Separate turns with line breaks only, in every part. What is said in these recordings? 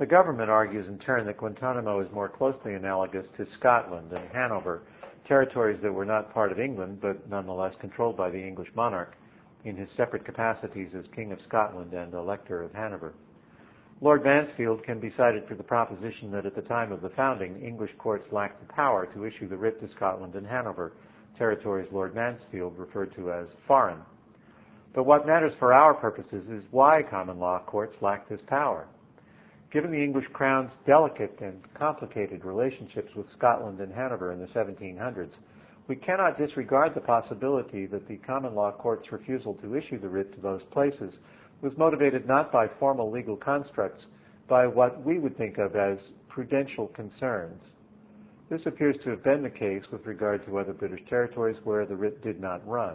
The government argues in turn that Guantanamo is more closely analogous to Scotland and Hanover, territories that were not part of England but nonetheless controlled by the English monarch in his separate capacities as King of Scotland and Elector of Hanover. Lord Mansfield can be cited for the proposition that at the time of the founding, English courts lacked the power to issue the writ to Scotland and Hanover, territories Lord Mansfield referred to as foreign. But what matters for our purposes is why common law courts lack this power. Given the English Crown's delicate and complicated relationships with Scotland and Hanover in the 1700s, we cannot disregard the possibility that the common law court's refusal to issue the writ to those places was motivated not by formal legal constructs, by what we would think of as prudential concerns. This appears to have been the case with regard to other British territories where the writ did not run.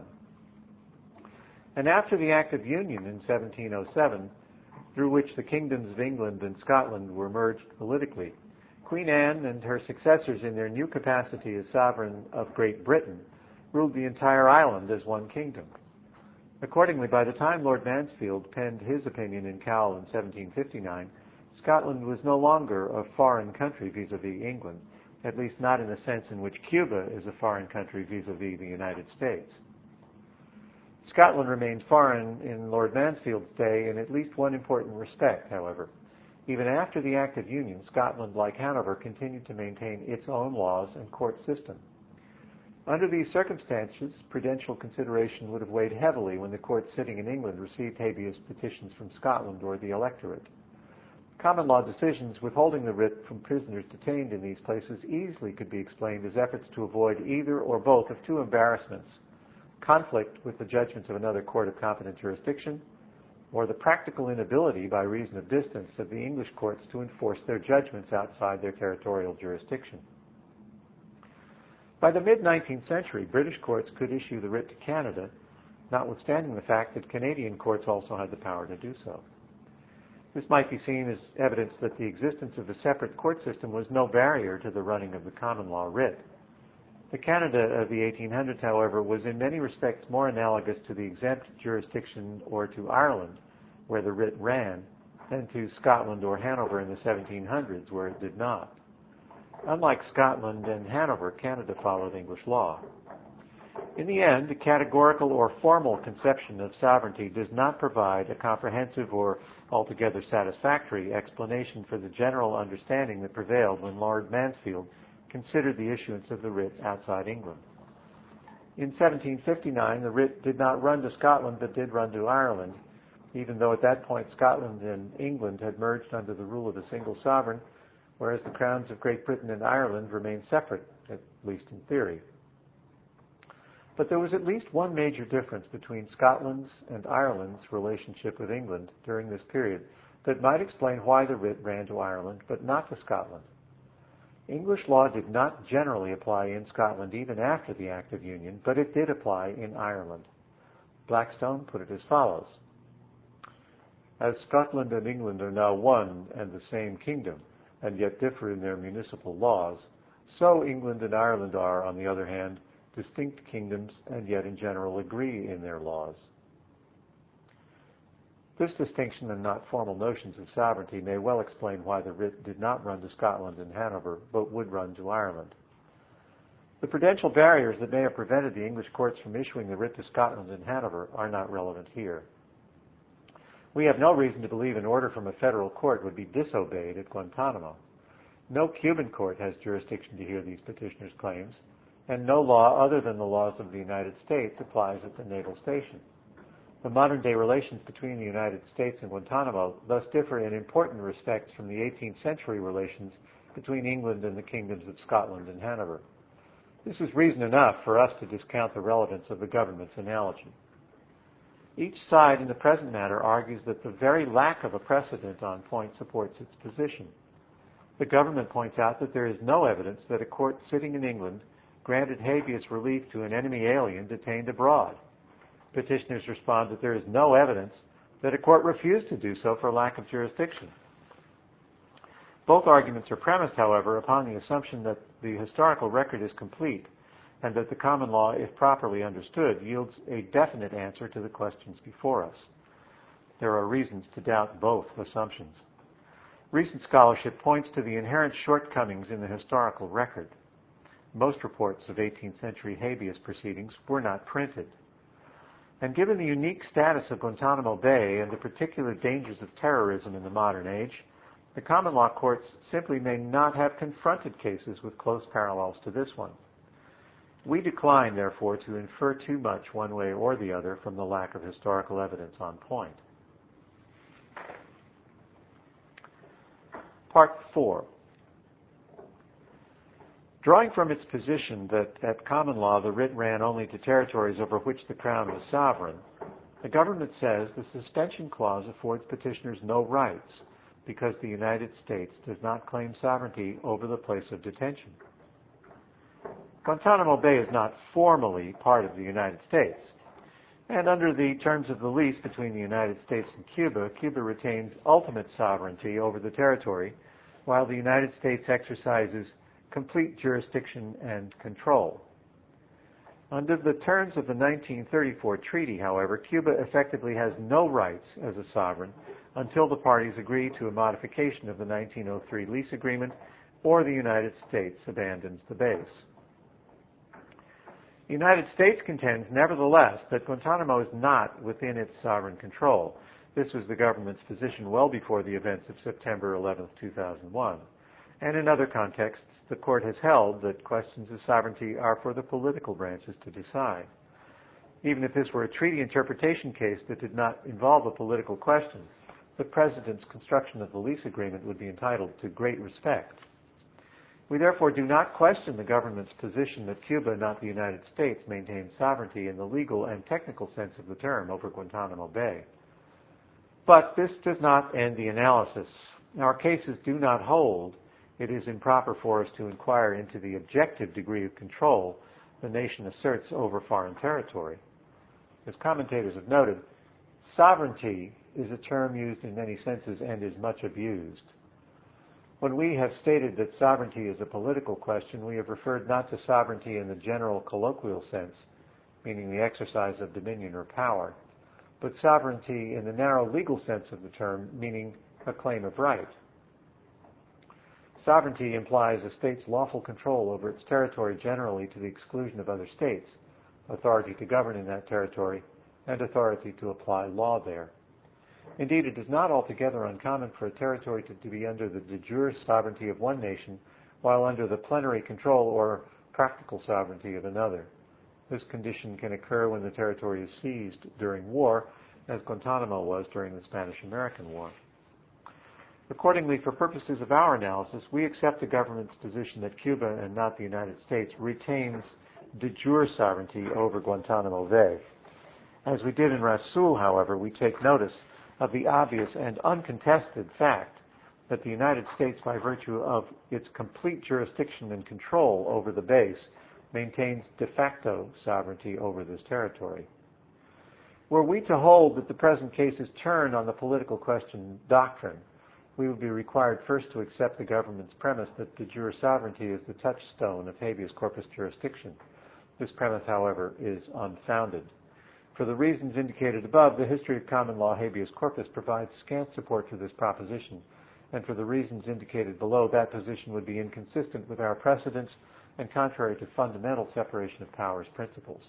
And after the Act of Union in 1707, through which the kingdoms of England and Scotland were merged politically, Queen Anne and her successors in their new capacity as sovereign of Great Britain ruled the entire island as one kingdom. Accordingly, by the time Lord Mansfield penned his opinion in Cowell in 1759, Scotland was no longer a foreign country vis-à-vis England, at least not in the sense in which Cuba is a foreign country vis-à-vis the United States. Scotland remained foreign in Lord Mansfield's day in at least one important respect, however. Even after the Act of Union, Scotland, like Hanover, continued to maintain its own laws and court system. Under these circumstances, prudential consideration would have weighed heavily when the courts sitting in England received habeas petitions from Scotland or the electorate. Common law decisions withholding the writ from prisoners detained in these places easily could be explained as efforts to avoid either or both of two embarrassments: conflict with the judgments of another court of competent jurisdiction, or the practical inability by reason of distance of the English courts to enforce their judgments outside their territorial jurisdiction. By the mid-19th century, British courts could issue the writ to Canada, notwithstanding the fact that Canadian courts also had the power to do so. This might be seen as evidence that the existence of a separate court system was no barrier to the running of the common law writ. The Canada of the 1800s, however, was in many respects more analogous to the exempt jurisdiction or to Ireland, where the writ ran, than to Scotland or Hanover in the 1700s, where it did not. Unlike Scotland and Hanover, Canada followed English law. In the end, a categorical or formal conception of sovereignty does not provide a comprehensive or altogether satisfactory explanation for the general understanding that prevailed when Lord Mansfield considered the issuance of the writ outside England. In 1759, the writ did not run to Scotland but did run to Ireland, even though at that point Scotland and England had merged under the rule of a single sovereign, whereas the crowns of Great Britain and Ireland remained separate, at least in theory. But there was at least one major difference between Scotland's and Ireland's relationship with England during this period that might explain why the writ ran to Ireland but not to Scotland. English law did not generally apply in Scotland even after the Act of Union, but it did apply in Ireland. Blackstone put it as follows: "As Scotland and England are now one and the same kingdom, and yet differ in their municipal laws, so England and Ireland are, on the other hand, distinct kingdoms and yet in general agree in their laws." This distinction and not formal notions of sovereignty may well explain why the writ did not run to Scotland and Hanover, but would run to Ireland. The prudential barriers that may have prevented the English courts from issuing the writ to Scotland and Hanover are not relevant here. We have no reason to believe an order from a federal court would be disobeyed at Guantanamo. No Cuban court has jurisdiction to hear these petitioners' claims, and no law other than the laws of the United States applies at the naval station. The modern-day relations between the United States and Guantanamo thus differ in important respects from the 18th century relations between England and the kingdoms of Scotland and Hanover. This is reason enough for us to discount the relevance of the government's analogy. Each side in the present matter argues that the very lack of a precedent on point supports its position. The government points out that there is no evidence that a court sitting in England granted habeas relief to an enemy alien detained abroad. Petitioners respond that there is no evidence that a court refused to do so for lack of jurisdiction. Both arguments are premised, however, upon the assumption that the historical record is complete and that the common law, if properly understood, yields a definite answer to the questions before us. There are reasons to doubt both assumptions. Recent scholarship points to the inherent shortcomings in the historical record. Most reports of 18th century habeas proceedings were not printed. And given the unique status of Guantanamo Bay and the particular dangers of terrorism in the modern age, the common law courts simply may not have confronted cases with close parallels to this one. We decline, therefore, to infer too much one way or the other from the lack of historical evidence on point. Part 4. Drawing from its position that at common law the writ ran only to territories over which the Crown was sovereign, the government says the suspension clause affords petitioners no rights because the United States does not claim sovereignty over the place of detention. Guantanamo Bay is not formally part of the United States, and under the terms of the lease between the United States and Cuba, Cuba retains ultimate sovereignty over the territory, while the United States exercises complete jurisdiction and control. Under the terms of the 1934 treaty, however, Cuba effectively has no rights as a sovereign until the parties agree to a modification of the 1903 lease agreement or the United States abandons the base. The United States contends, nevertheless, that Guantanamo is not within its sovereign control. This was the government's position well before the events of September 11, 2001. And in other contexts, the court has held that questions of sovereignty are for the political branches to decide. Even if this were a treaty interpretation case that did not involve a political question, the President's construction of the lease agreement would be entitled to great respect. We therefore do not question the government's position that Cuba, not the United States, maintains sovereignty in the legal and technical sense of the term over Guantanamo Bay. But this does not end the analysis. Our cases do not hold. It is improper for us to inquire into the objective degree of control the nation asserts over foreign territory. As commentators have noted, sovereignty is a term used in many senses and is much abused. When we have stated that sovereignty is a political question, we have referred not to sovereignty in the general colloquial sense, meaning the exercise of dominion or power, but sovereignty in the narrow legal sense of the term, meaning a claim of right. Sovereignty implies a state's lawful control over its territory generally to the exclusion of other states, authority to govern in that territory, and authority to apply law there. Indeed, it is not altogether uncommon for a territory to be under the de jure sovereignty of one nation, while under the plenary control or practical sovereignty of another. This condition can occur when the territory is seized during war, as Guantanamo was during the Spanish-American War. Accordingly, for purposes of our analysis, we accept the government's position that Cuba, and not the United States, retains de jure sovereignty over Guantanamo Bay. As we did in Rasul, however, we take notice of the obvious and uncontested fact that the United States, by virtue of its complete jurisdiction and control over the base, maintains de facto sovereignty over this territory. Were we to hold that the present cases turn on the political question doctrine, we would be required first to accept the government's premise that de jure sovereignty is the touchstone of habeas corpus jurisdiction. This premise, however, is unfounded. For the reasons indicated above, the history of common law habeas corpus provides scant support for this proposition, and for the reasons indicated below, that position would be inconsistent with our precedents and contrary to fundamental separation of powers principles.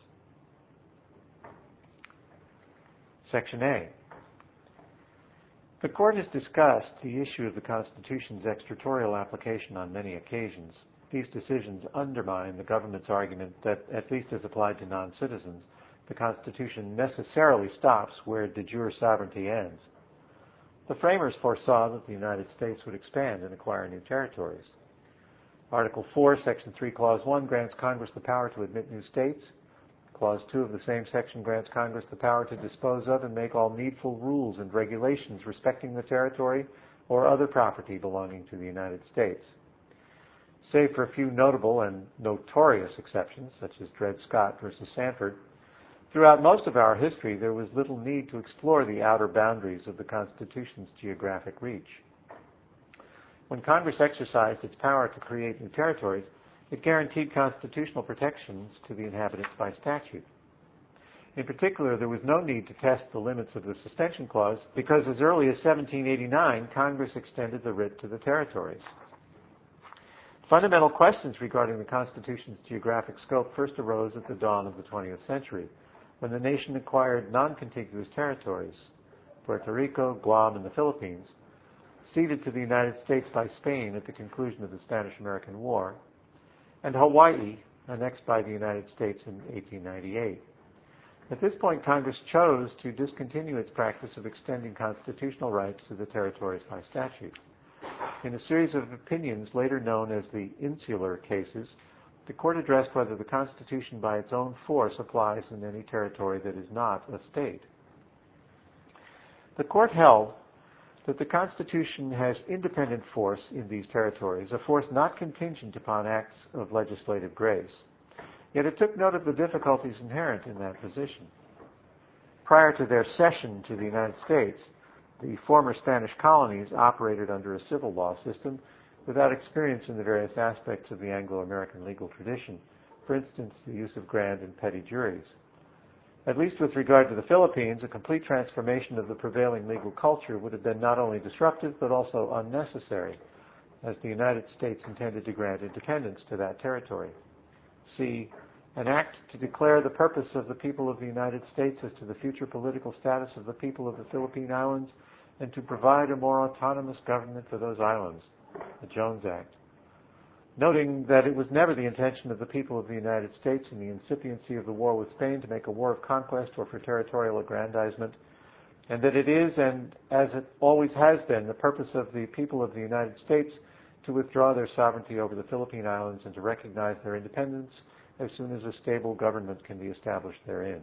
Section A. The Court has discussed the issue of the Constitution's extraterritorial application on many occasions. These decisions undermine the government's argument that, at least as applied to non-citizens, the Constitution necessarily stops where de jure sovereignty ends. The framers foresaw that the United States would expand and acquire new territories. Article 4, Section 3, Clause 1 grants Congress the power to admit new states. Clause 2 of the same section grants Congress the power to dispose of and make all needful rules and regulations respecting the territory or other property belonging to the United States. Save for a few notable and notorious exceptions, such as Dred Scott versus Sanford, throughout most of our history, there was little need to explore the outer boundaries of the Constitution's geographic reach. When Congress exercised its power to create new territories, it guaranteed constitutional protections to the inhabitants by statute. In particular, there was no need to test the limits of the suspension clause because as early as 1789, Congress extended the writ to the territories. Fundamental questions regarding the Constitution's geographic scope first arose at the dawn of the 20th century, when the nation acquired non-contiguous territories, Puerto Rico, Guam, and the Philippines, ceded to the United States by Spain at the conclusion of the Spanish-American War, and Hawaii, annexed by the United States in 1898. At this point, Congress chose to discontinue its practice of extending constitutional rights to the territories by statute. In a series of opinions later known as the Insular Cases, the Court addressed whether the Constitution by its own force applies in any territory that is not a state. The Court held that the Constitution has independent force in these territories, a force not contingent upon acts of legislative grace. Yet it took note of the difficulties inherent in that position. Prior to their cession to the United States, the former Spanish colonies operated under a civil law system without experience in the various aspects of the Anglo-American legal tradition, for instance, the use of grand and petty juries. At least with regard to the Philippines, a complete transformation of the prevailing legal culture would have been not only disruptive but also unnecessary, as the United States intended to grant independence to that territory. C. An act to declare the purpose of the people of the United States as to the future political status of the people of the Philippine Islands and to provide a more autonomous government for those islands, the Jones Act. Noting that it was never the intention of the people of the United States in the incipiency of the war with Spain to make a war of conquest or for territorial aggrandizement, and that it is, and as it always has been, the purpose of the people of the United States to withdraw their sovereignty over the Philippine Islands and to recognize their independence as soon as a stable government can be established therein.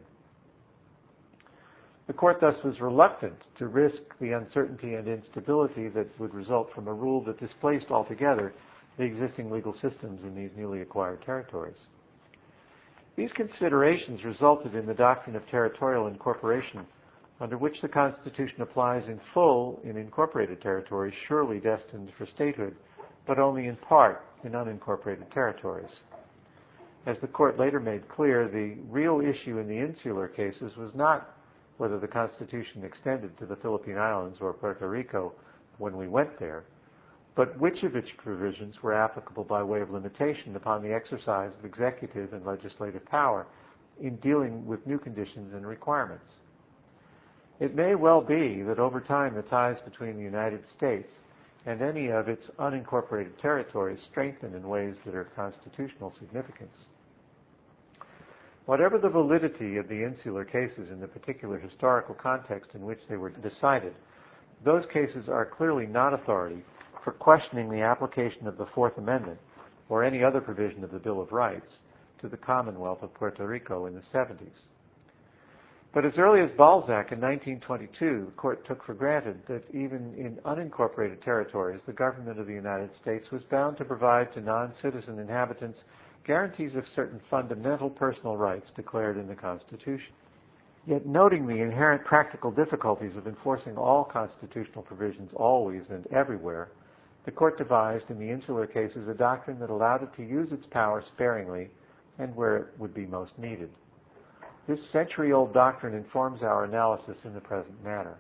The Court thus was reluctant to risk the uncertainty and instability that would result from a rule that displaced altogether the existing legal systems in these newly acquired territories. These considerations resulted in the doctrine of territorial incorporation, under which the Constitution applies in full in incorporated territories surely destined for statehood, but only in part in unincorporated territories. As the Court later made clear, the real issue in the Insular Cases was not whether the Constitution extended to the Philippine Islands or Puerto Rico when we went there, but which of its provisions were applicable by way of limitation upon the exercise of executive and legislative power in dealing with new conditions and requirements. It may well be that over time the ties between the United States and any of its unincorporated territories strengthen in ways that are of constitutional significance. Whatever the validity of the Insular Cases in the particular historical context in which they were decided, those cases are clearly not authority for questioning the application of the Fourth Amendment or any other provision of the Bill of Rights to the Commonwealth of Puerto Rico in the 70s. But as early as Balzac in 1922, the Court took for granted that even in unincorporated territories, the government of the United States was bound to provide to non-citizen inhabitants guarantees of certain fundamental personal rights declared in the Constitution. Yet noting the inherent practical difficulties of enforcing all constitutional provisions always and everywhere, the Court devised in the Insular Cases a doctrine that allowed it to use its power sparingly and where it would be most needed. This century-old doctrine informs our analysis in the present matter.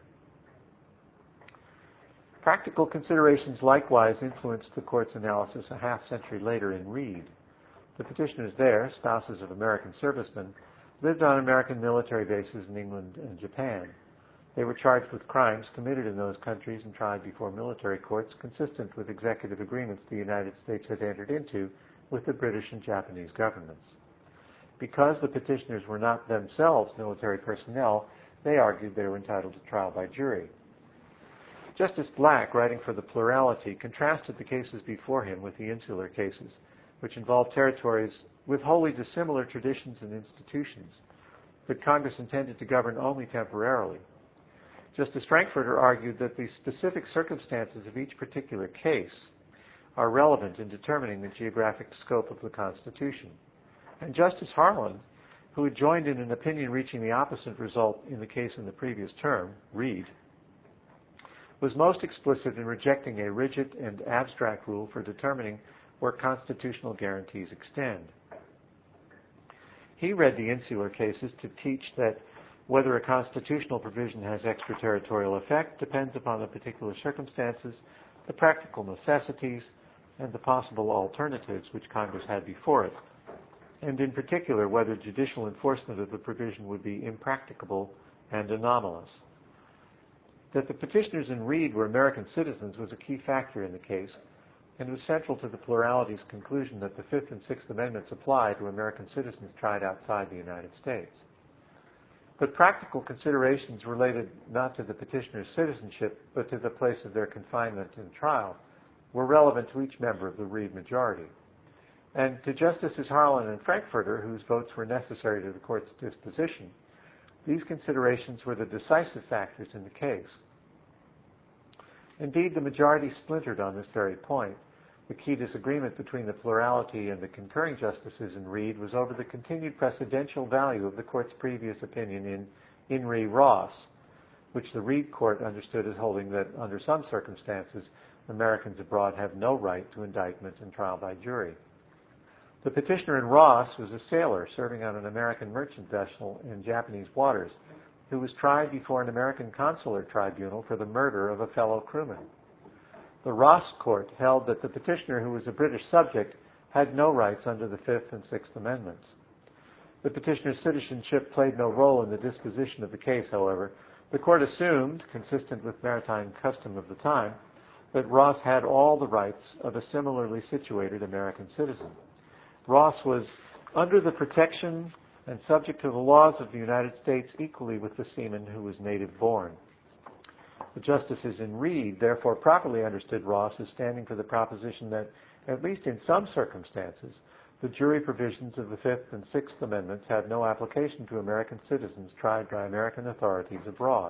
Practical considerations likewise influenced the Court's analysis a half-century later in Reed. The petitioners there, spouses of American servicemen, lived on American military bases in England and Japan. They were charged with crimes committed in those countries and tried before military courts consistent with executive agreements the United States had entered into with the British and Japanese governments. Because the petitioners were not themselves military personnel, they argued they were entitled to trial by jury. Justice Black, writing for the plurality, contrasted the cases before him with the Insular Cases, which involved territories with wholly dissimilar traditions and institutions, but Congress intended to govern only temporarily. Justice Frankfurter argued that the specific circumstances of each particular case are relevant in determining the geographic scope of the Constitution. And Justice Harlan, who had joined in an opinion reaching the opposite result in the case in the previous term, Reed, was most explicit in rejecting a rigid and abstract rule for determining where constitutional guarantees extend. He read the insular cases to teach that whether a constitutional provision has extraterritorial effect depends upon the particular circumstances, the practical necessities, and the possible alternatives which Congress had before it, and in particular whether judicial enforcement of the provision would be impracticable and anomalous. That the petitioners in Reed were American citizens was a key factor in the case, and was central to the plurality's conclusion that the Fifth and Sixth Amendments apply to American citizens tried outside the United States. But practical considerations related not to the petitioner's citizenship, but to the place of their confinement and trial, were relevant to each member of the Reed majority. And to Justices Harlan and Frankfurter, whose votes were necessary to the Court's disposition, these considerations were the decisive factors in the case. Indeed, the majority splintered on this very point. The key disagreement between the plurality and the concurring justices in Reed was over the continued precedential value of the Court's previous opinion in re Ross, which the Reed Court understood as holding that under some circumstances, Americans abroad have no right to indictment and trial by jury. The petitioner in Ross was a sailor serving on an American merchant vessel in Japanese waters who was tried before an American consular tribunal for the murder of a fellow crewman. The Ross court held that the petitioner, who was a British subject, had no rights under the Fifth and Sixth Amendments. The petitioner's citizenship played no role in the disposition of the case, however. The court assumed, consistent with maritime custom of the time, that Ross had all the rights of a similarly situated American citizen. Ross was under the protection and subject to the laws of the United States equally with the seaman who was native born. The justices in Reed therefore properly understood Ross as standing for the proposition that, at least in some circumstances, the jury provisions of the Fifth and Sixth Amendments have no application to American citizens tried by American authorities abroad.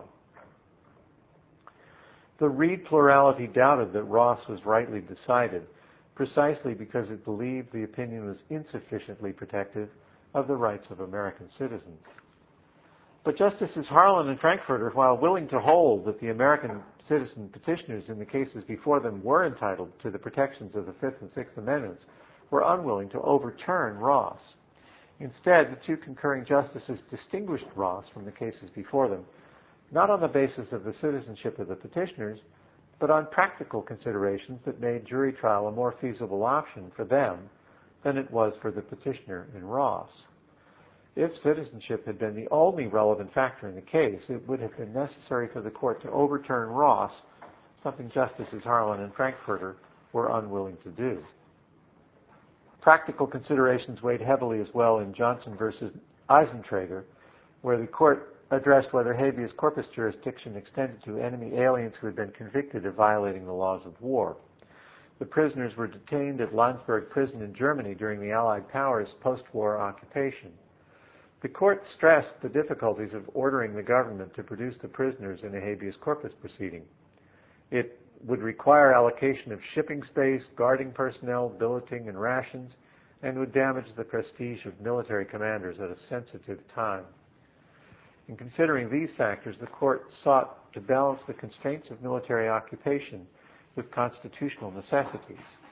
The Reed plurality doubted that Ross was rightly decided, precisely because it believed the opinion was insufficiently protective of the rights of American citizens. But Justices Harlan and Frankfurter, while willing to hold that the American citizen petitioners in the cases before them were entitled to the protections of the Fifth and Sixth Amendments, were unwilling to overturn Ross. Instead, the two concurring justices distinguished Ross from the cases before them, not on the basis of the citizenship of the petitioners, but on practical considerations that made jury trial a more feasible option for them than it was for the petitioner in Ross. If citizenship had been the only relevant factor in the case, it would have been necessary for the court to overturn Ross, something Justices Harlan and Frankfurter were unwilling to do. Practical considerations weighed heavily as well in Johnson versus Eisentrager, where the court addressed whether habeas corpus jurisdiction extended to enemy aliens who had been convicted of violating the laws of war. The prisoners were detained at Landsberg prison in Germany during the Allied powers' post-war occupation. The court stressed the difficulties of ordering the government to produce the prisoners in a habeas corpus proceeding. It would require allocation of shipping space, guarding personnel, billeting, and rations, and would damage the prestige of military commanders at a sensitive time. In considering these factors, the court sought to balance the constraints of military occupation with constitutional necessities.